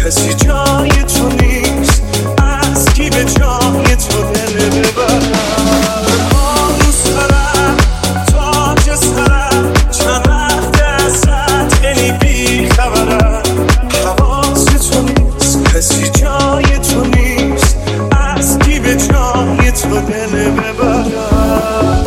کسی جای تو نیست، از کی به جای تو دل ببرم. آروز سرم تاج سرم چند وقت ازت خیلی بی خبرم. حواس تو نیست، کسی جای تو نیست، از کی به جای تو دل ببرم.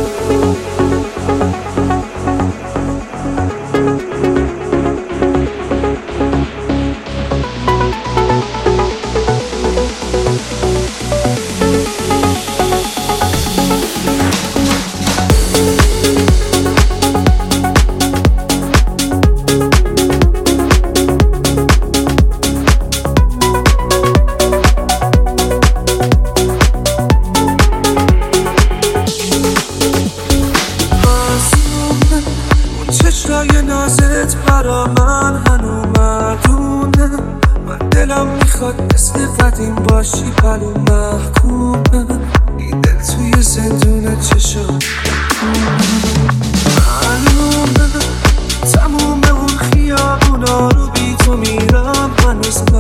چشای نازت برا من هنو مردونه، من دلم میخواد مثل قدیم باشی پلو محکومه. این دل توی زندون چشم معلومه، تموم اون خیابونا رو بی تو میرم، هنوز